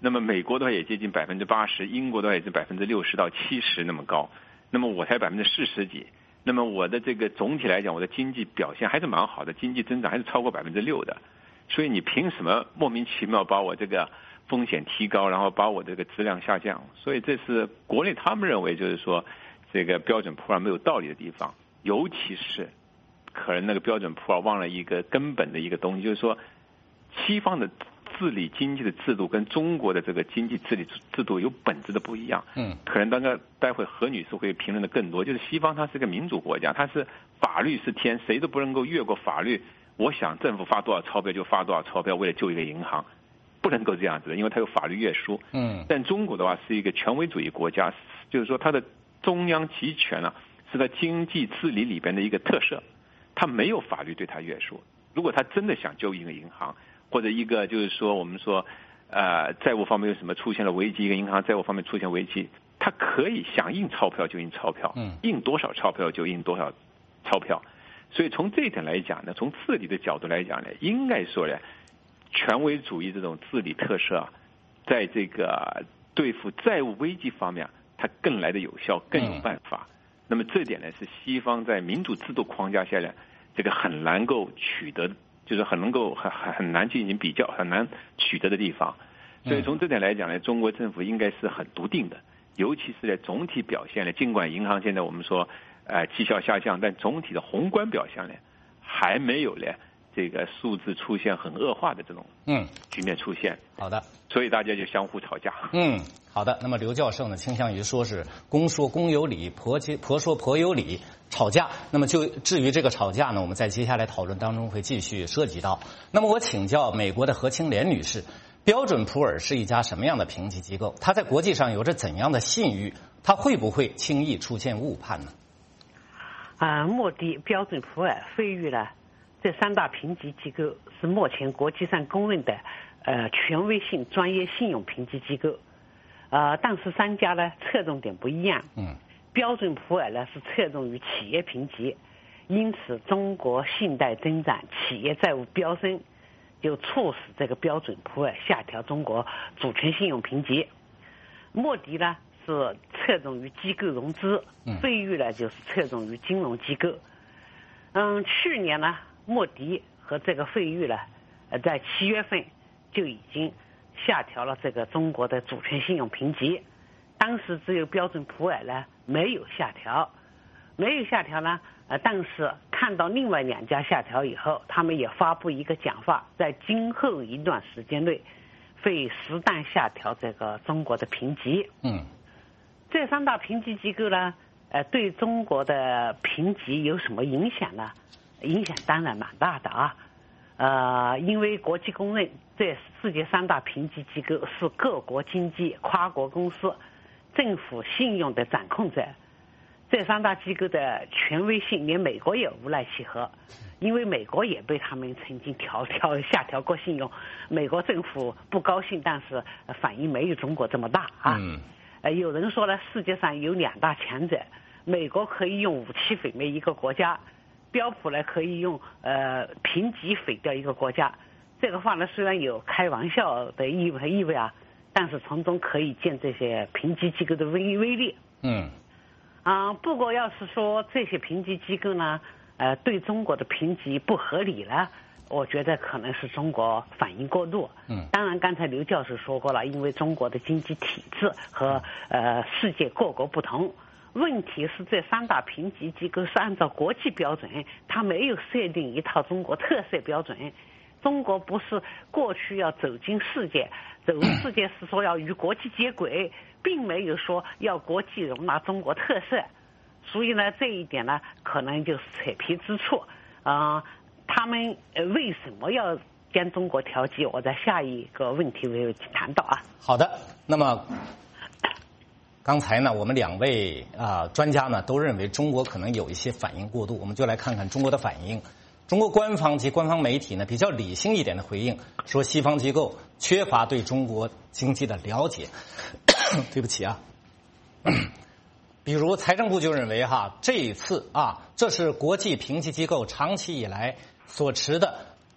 那么美国的话也接近80%，英国的话也是60%到70%那么高，那么我才40%几。那么我的这个总体来讲，我的经济表现还是蛮好的，经济增长还是超过6%的。所以你凭什么莫名其妙把我这个风险提高，然后把我这个质量下降？所以这是国内他们认为就是说这个标准普尔没有道理的地方，尤其是可能那个标准普尔忘了一个根本的一个东西，就是说西方的治理经济的制度跟中国的这个经济治理制度有本质的不一样。可能待会何女士会评论的更多，就是西方它是个民主国家，它是法律是天，谁都不能够越过法律。我想政府发多少钞票就发多少钞票，为了救一个银行，不能够这样子的，因为它有法律约束。但中国的话是一个权威主义国家，就是说它的中央集权呢是在经济治理里边的一个特色，它没有法律对它约束。如果它真的想救一个银行，或者一个就是说我们说债务方面有什么出现了危机，一个银行债务方面出现危机，它可以想印钞票就印钞票，印多少钞票就印多少钞票。所以从这一点来讲呢，从治理的角度来讲呢，应该说呢，权威主义这种治理特色啊，在这个对付债务危机方面，它更来的有效，更有办法。那么这点呢，是西方在民主制度框架下呢，这个很难够取得，就是很难进行比较，很难取得的地方。所以从这点来讲呢，中国政府应该是很笃定的，尤其是在总体表现呢，尽管银行现在我们说绩效下降，但总体的宏观表现呢，还没有呢这个数字出现很恶化的这种局面出现。 好的， 所以大家就相互吵架。 好的。那么刘教授呢，倾向于说是公说公有理，婆说婆有理，吵架。那么就至于这个吵架呢，我们在接下来讨论当中会继续涉及到。那么我请教美国的何清莲女士，标准普尔是一家什么样的评级机构？它在国际上有着怎样的信誉？它会不会轻易出现误判呢？ 莫迪、标准普尔、费玉呢，这三大评级机构是目前国际上公认的权威性专业信用评级机构。但是三家呢侧重点不一样。标准普尔呢是侧重于企业评级，因此中国信贷增长、企业债务飙升，就促使这个标准普尔下调中国主权信用评级。莫迪呢是侧重于机构融资，费玉呢就是侧重于金融机构。去年呢，莫迪和这个费玉呢，在7月份就已经下调了这个中国的主权信用评级。当时只有标准普尔呢没有下调呢，但是看到另外两家下调以后，他们也发布一个讲话，在今后一段时间内会适当下调这个中国的评级。这三大评级机构呢，对中国的评级有什么影响呢？影响当然蛮大的啊。因为国际公认这世界三大评级机构是各国经济、跨国公司、政府信用的掌控者。这三大机构的权威性，连美国也无奈其何，因为美国也被他们曾经下调过信用。美国政府不高兴，但是反应没有中国这么大啊。有人说呢，世界上有两大强者，美国可以用武器毁灭一个国家，标普呢可以用评级毁掉一个国家。这个话呢虽然有开玩笑的意味啊，但是从中可以见这些评级机构的威力。不过要是说这些评级机构呢，对中国的评级不合理了，我觉得可能是中国反应过度。当然刚才刘教授说过了，因为中国的经济体制和世界各国不同。问题是这三大评级机构是按照国际标准，它没有设定一套中国特色标准。中国不是过去要走进世界，走入世界是说要与国际接轨，并没有说要国际容纳中国特色。所以呢，这一点呢，可能就是扯皮之处。他们为什么要将中国调级？我在下一个问题会谈到啊。 好的，那么刚才呢，我们两位专家呢都认为中国可能有一些反应过度，我们就来看看中国的反应。中国官方及官方媒体呢比较理性一点的回应，说西方机构缺乏对中国经济的了解。对不起啊。比如财政部就认为这一次这是国际评级机构长期以来所持的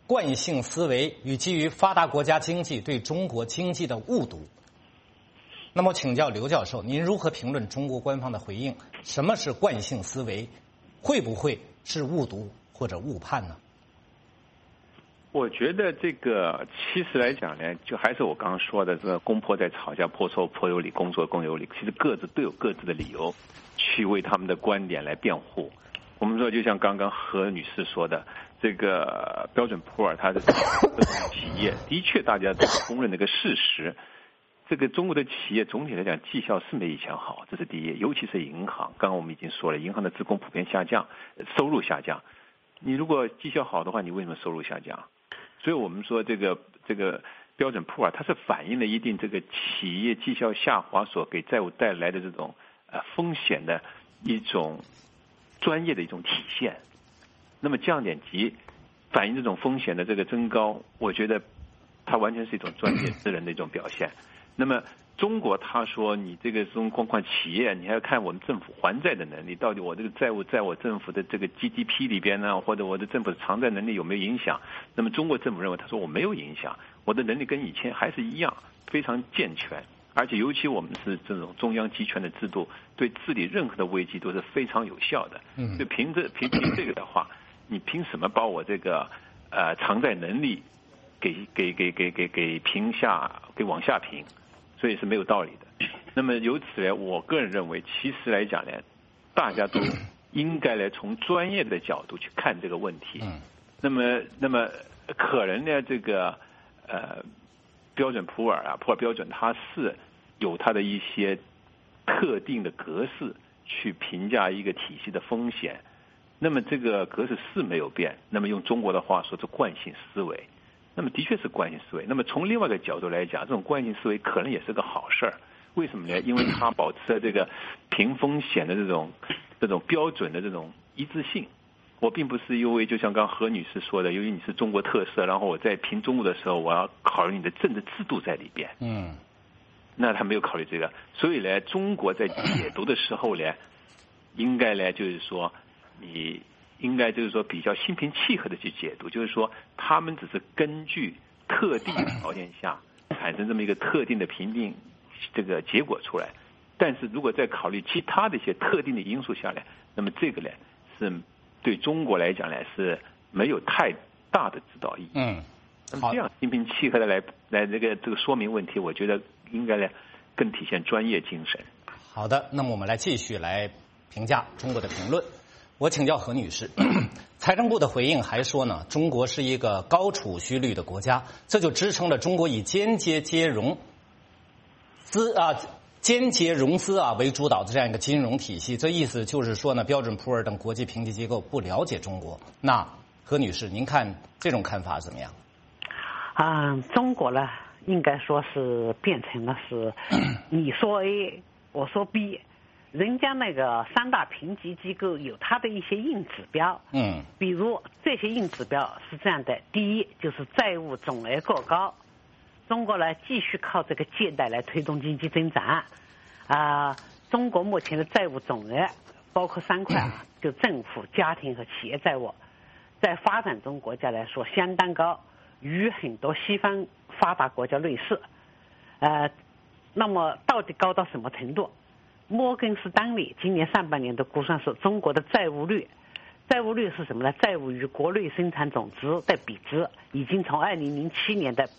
惯性思维与基于发达国家经济对中国经济的误读。那么，请教刘教授，您如何评论中国官方的回应？什么是惯性思维？会不会是误读或者误判呢？ 我觉得这个其实来讲呢，就还是我刚刚说的，这个公婆在吵架，婆说婆有理，公说公有理。其实各自都有各自的理由，去为他们的观点来辩护。我们说，就像刚刚何女士说的，这个标准普尔它的企业，的确大家都公认的一个事实。这个中国的企业总体来讲绩效是没以前好，这是第一。尤其是银行，刚刚我们已经说了，银行的职工普遍下降，收入下降。你如果绩效好的话，你为什么收入下降？所以我们说这个标准普尔，它是反映了一定这个企业绩效下滑所给债务带来的这种风险的一种专业的一种体现。那么降点级反映这种风险的这个增高，我觉得它完全是一种专业之人的一种表现。那么中国他说你这个光看企业，你还要看我们政府还债的能力，到底我这个债务在我政府的这个 GDP 里边呢，或者我的政府的偿债能力有没有影响？那么中国政府认为，他说我没有影响，我的能力跟以前还是一样，非常健全，而且尤其我们是这种中央集权的制度，对治理任何的危机都是非常有效的。就凭这个的话，你凭什么把我这个偿债能力给评下，给往下评？所以是没有道理的。那么由此来，我个人认为，其实来讲呢，大家都应该来从专业的角度去看这个问题。那么可能呢，这个标准普尔标准，它是有它的一些特定的格式去评价一个体系的风险。那么这个格式是没有变。那么用中国的话说，是惯性思维。那么的确是惯性思维。那么从另外一个角度来讲，这种惯性思维可能也是个好事儿。为什么呢？因为它保持了这个评风险的这种标准的这种一致性。我并不是因为就像刚何女士说的，由于你是中国特色，然后我在评中国的时候，我要考虑你的政治制度在里边。那他没有考虑这个，所以呢，中国在解读的时候呢，应该呢就是说你。应该就是说比较心平气和的去解读，就是说他们只是根据特定的条件下产生这么一个特定的评定这个结果出来，但是如果再考虑其他的一些特定的因素下来，那么这个呢是对中国来讲呢是没有太大的指导意义。那么这样心平气和的来这个说明问题，我觉得应该呢更体现专业精神。 好的，那么我们来继续来评价中国的评论。我请教何女士，财政部的回应还说呢，中国是一个高储蓄率的国家，这就支撑了中国以间接融资为主导的这样一个金融体系。这意思就是说呢，标准普尔等国际评级机构不了解中国。那何女士，您看这种看法怎么样？ 中国呢，应该说是变成了是你说 A， 我说 B。人家那个三大评级机构有它的一些硬指标，比如这些硬指标是这样的：第一，就是债务总额过高，中国呢继续靠这个借贷来推动经济增长。中国目前的债务总额包括3块就政府、家庭和企业债务，在发展中国家来说相当高，与很多西方发达国家类似。那么到底高到什么程度？摩根士丹利今年上半年的估算是，中国的债务率是什么呢？债务与国内生产总值的比值已经从2007年的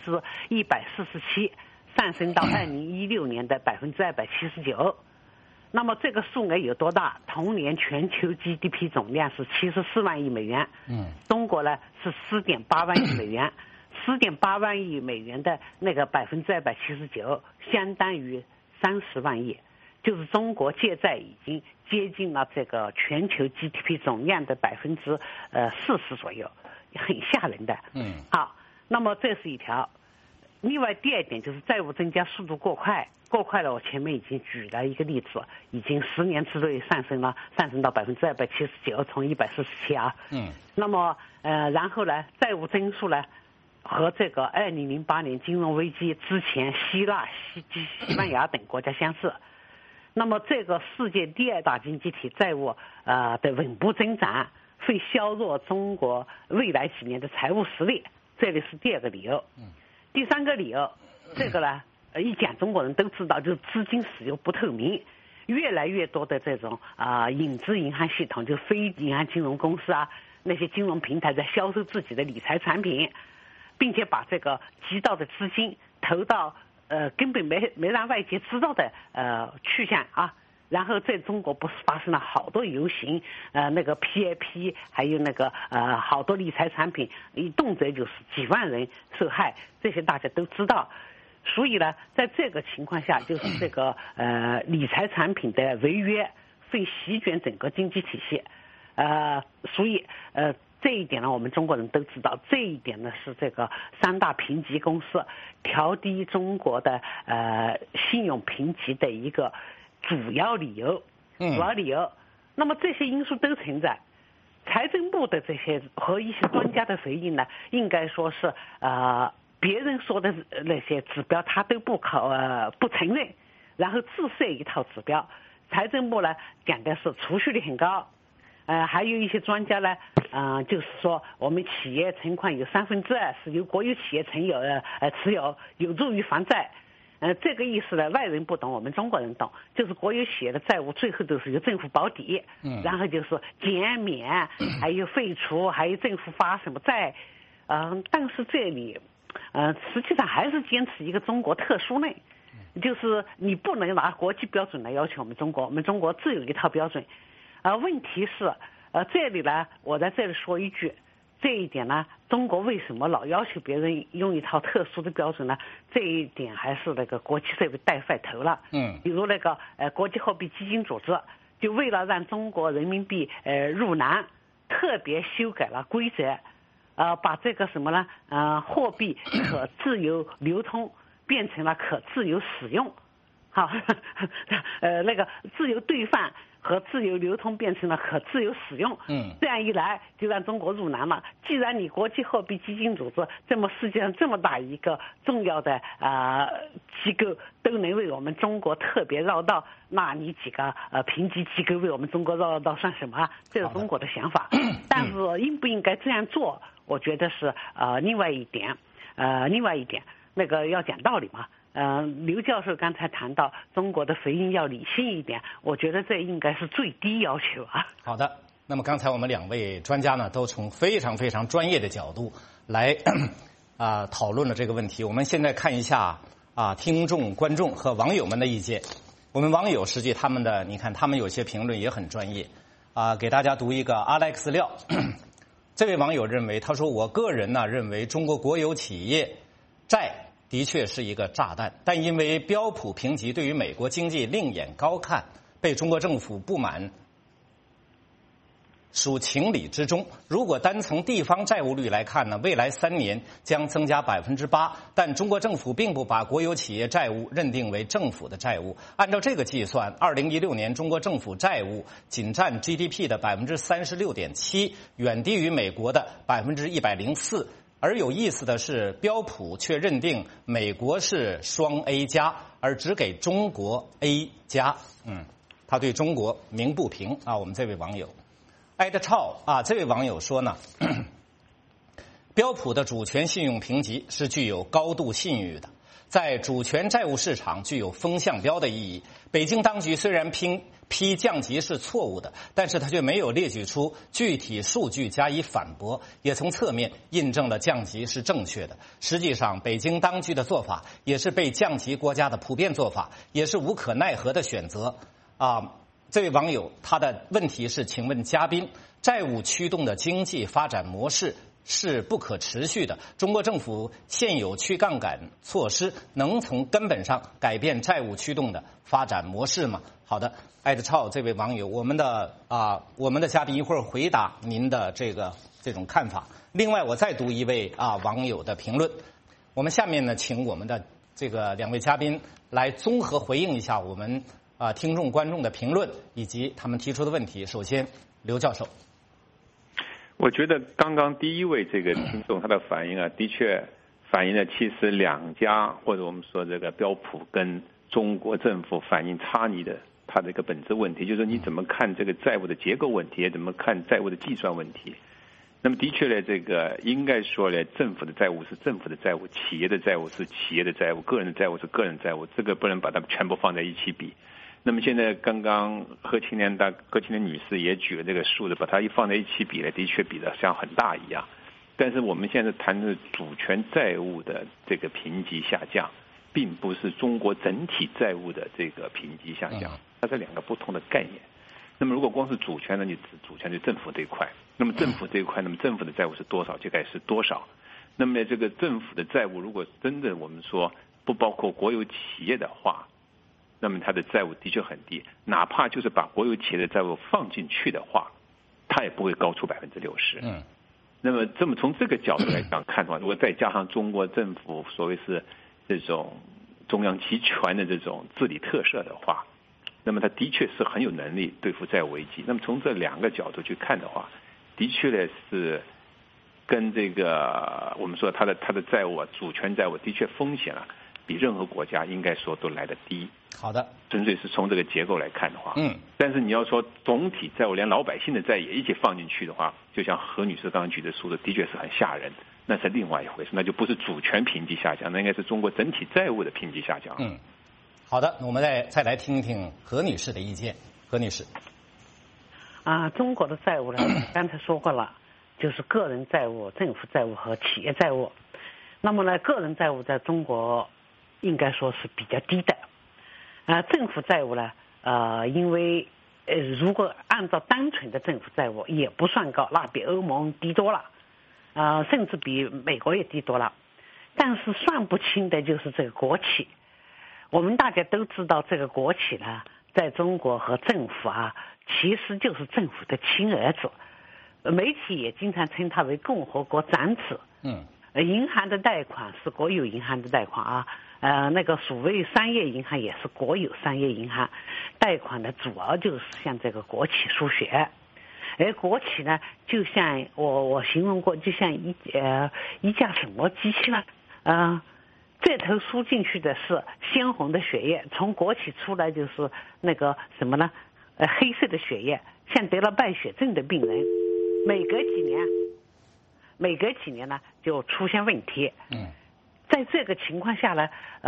147%上升到2016年的279%。那么这个数额有多大？同年全球 GDP 总量是74万亿美元，中国呢是4.8万亿美元，4.8万亿美元的那个279%相当于30万亿。就是中国借债已经接近了这个全球 GDP 总量的40%左右，很吓人的。好，那么这是一条。另外第二点就是债务增加速度过快了。我前面已经举了一个例子，已经10年之内上升到279%，从147啊。那么然后呢，债务增速呢和这个2008年金融危机之前希腊、西班牙等国家相似。那么这个世界第2大经济体债务的稳步增长， 会削弱中国未来几年的财务实力，这里是第二个理由。第三个理由，这个呢，一讲中国人都知道，就是资金使用不透明，越来越多的这种影子银行系统，就非银行金融公司啊，那些金融平台在销售自己的理财产品，并且把这个集到的资金投到根本没让外界知道的去向啊。然后在中国不是发生了好多游行，那个 PIP 还有那个好多理财产品，一动辄就是几万人受害，这些大家都知道。所以呢，在这个情况下，就是这个理财产品的违约会席卷整个经济体系，所以这一点呢，我们中国人都知道。这一点呢，是这个三大评级公司调低中国的信用评级的一个主要理由。那么这些因素都存在。财政部的这些和一些专家的回应呢，应该说是别人说的那些指标他都不承认，然后自设一套指标。财政部呢讲的是储蓄率很高，还有一些专家呢，就是说我们企业存款有2/3是由国有企业持有，有助于还债。这个意思呢，外人不懂，我们中国人懂，就是国有企业的债务最后都是由政府保底，然后就是减免，还有废除，还有政府发什么债，但是这里，实际上还是坚持一个中国特殊论，就是你不能拿国际标准来要求我们中国自有一套标准，问题是，这里呢，我在这里说一句。这一点呢，中国为什么老要求别人用一套特殊的标准呢？这一点还是那个国际社会带坏头了。比如那个国际货币基金组织，就为了让中国人民币入囊，特别修改了规则，把这个什么呢？货币可自由流通变成了可自由使用，好，那个自由兑换和自由流通变成了可自由使用，这样一来就让中国入囊了。既然你国际货币基金组织这么世界上这么大一个重要的机构都能为我们中国特别绕道，那你几个评级机构为我们中国绕道算什么？这是中国的想法。但是应不应该这样做，我觉得是另外一点，那个要讲道理嘛。刘教授刚才谈到中国的回应要理性一点，我觉得这应该是最低要求啊。 好的，那么刚才我们两位专家呢，都从非常非常专业的角度来讨论了这个问题。我们现在看一下听众、观众和网友们的意见。我们网友实际他们的，你看他们有些评论也很专业给大家读一个 Alex 廖这位网友认为，他说我个人呢认为中国国有企业债的确是一个炸弹，但因为标普评级对于美国经济另眼高看，被中国政府不满，属情理之中。如果单从地方债务率来看呢，未来3年将增加8%，但中国政府并不把国有企业债务认定为政府的债务。按照这个计算，2016年中国政府债务仅占 GDP 的36.7%，远低于美国的104%。而有意思的是，标普却认定美国是双 A 加，而只给中国 A 加。他对中国鸣不平我们这位网友艾德超这位网友说呢，标普的主权信用评级是具有高度信誉的，在主权债务市场具有风向标的意义。北京当局虽然批降级是错误的，但是他却没有列举出具体数据加以反驳，也从侧面印证了降级是正确的。实际上，北京当局的做法也是被降级国家的普遍做法，也是无可奈何的选择这位网友他的问题是，请问嘉宾，债务驱动的经济发展模式是不可持续的，中国政府现有去杠杆措施能从根本上改变债务驱动的发展模式吗？好的，艾德超这位网友，我们的嘉宾一会儿回答您的这种看法。另外，我再读一位网友的评论。我们下面呢，请我们的2位嘉宾来综合回应一下我们听众观众的评论以及他们提出的问题。首先，刘教授。 我觉得刚刚第一位这个听众他的反应的确反映了其实两家或者我们说这个标普跟中国政府反应差异的它的一个本质问题，就是说你怎么看这个债务的结构问题，也怎么看债务的计算问题。那么的确呢，这个应该说呢，政府的债务是政府的债务，企业的债务是企业的债务，个人的债务是个人债务，这个不能把它们全部放在一起比。那么现在刚刚何青莲女士也举了这个数字，把它一放在一起比呢，的确比得像很大一样。但是我们现在谈的主权债务的这个评级下降，并不是中国整体债务的这个评级下降，它是两个不同的概念。那么如果光是主权呢，你主权就政府这一块，那么政府这一块，那么政府的债务是多少就该是多少。那么这个政府的债务如果真的我们说不包括国有企业的话，那么它的债务的确很低，哪怕就是把国有企业的债务放进去的话，它也不会高出60%。那么从这个角度来讲看的话，如果再加上中国政府所谓是这种中央集权的这种治理特色的话，那么它的确是很有能力对付债务危机。那么从这两个角度去看的话，的确呢是跟这个我们说它的债务主权债务的确风险比任何国家应该说都来得低。 好的， 纯粹是从这个结构来看的话，但是你要说总体债务连老百姓的债也一起放进去的话，就像何女士刚刚举的数字，的确是很吓人，那是另外一回事，那就不是主权评级下降，那应该是中国整体债务的评级下降。 好的，我们再来听听何女士的意见。何女士， 中国的债务呢，刚才说过了，就是个人债务、政府债务和企业债务。那么呢，个人债务在中国应该说是比较低的。政府债务呢，因为如果按照单纯的政府债务也不算高，那比欧盟低多了，甚至比美国也低多了。但是算不清的就是这个国企。我们大家都知道，这个国企呢，在中国和政府其实就是政府的亲儿子。媒体也经常称它为共和国长子。银行的贷款是国有银行的贷款那个所谓商业银行也是国有商业银行，贷款的主要就是像这个国企输血。而国企呢，就像我形容过，就像一架什么机器呢？这头输进去的是鲜红的血液，从国企出来就是那个什么呢？黑色的血液，像得了败血症的病人，每隔几年呢就出现问题。在这个情况下呢，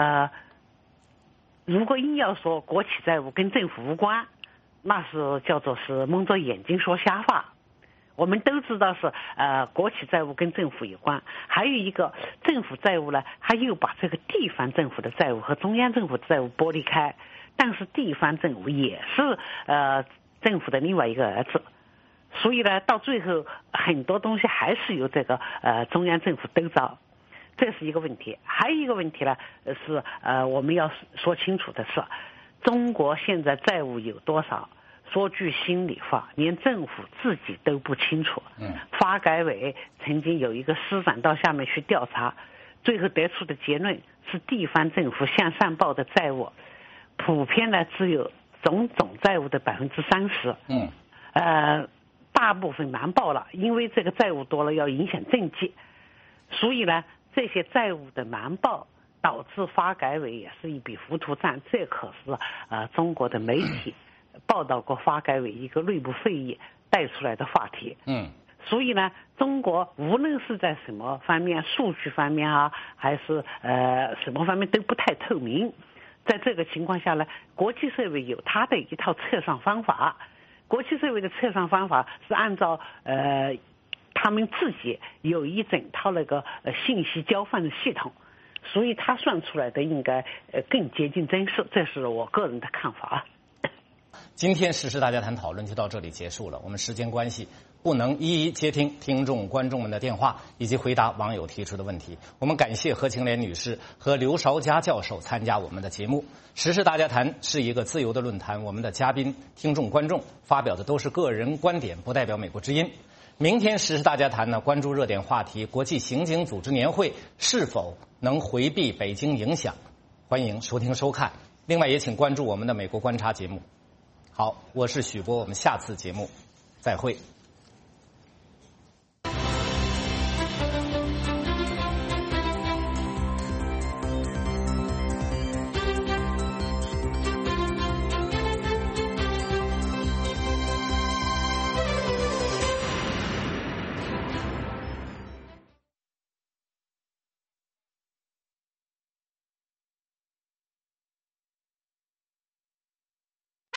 如果硬要说国企债务跟政府无关，那是叫做是蒙着眼睛说瞎话。我们都知道是国企债务跟政府有关，还有一个政府债务呢，它又把这个地方政府的债务和中央政府的债务剥离开，但是地方政府也是政府的另外一个儿子，所以呢，到最后很多东西还是由这个中央政府兜着，这是一个问题。还有一个问题呢，是我们要说清楚的是，中国现在债务有多少？说句心里话，连政府自己都不清楚。发改委曾经有一个司长到下面去调查，最后得出的结论是地方政府向上报的债务，普遍呢只有总债务的30%。大部分瞒报了，因为这个债务多了要影响政绩，所以呢，这些债务的瞒报导致发改委也是一笔糊涂账。这可是中国的媒体报道过发改委一个内部会议带出来的话题。所以呢，中国无论是在什么方面，数据方面还是什么方面都不太透明。在这个情况下呢，国际社会有它的一套测算方法。国际社会的测算方法是按照他们自己有一整套那个信息交换的系统，所以他算出来的应该更接近真实，这是我个人的看法。 今天时事大家谈讨论就到这里结束了，我们时间关系不能一一接听听众观众们的电话以及回答网友提出的问题。我们感谢何青莲女士和刘韶佳教授参加我们的节目。时事大家谈是一个自由的论坛，我们的嘉宾、听众、观众发表的都是个人观点，不代表美国之音。明天时事大家谈呢，关注热点话题，国际刑警组织年会是否能回避北京影响？欢迎收听收看。另外也请关注我们的美国观察节目。好，我是许波，我们下次节目再会。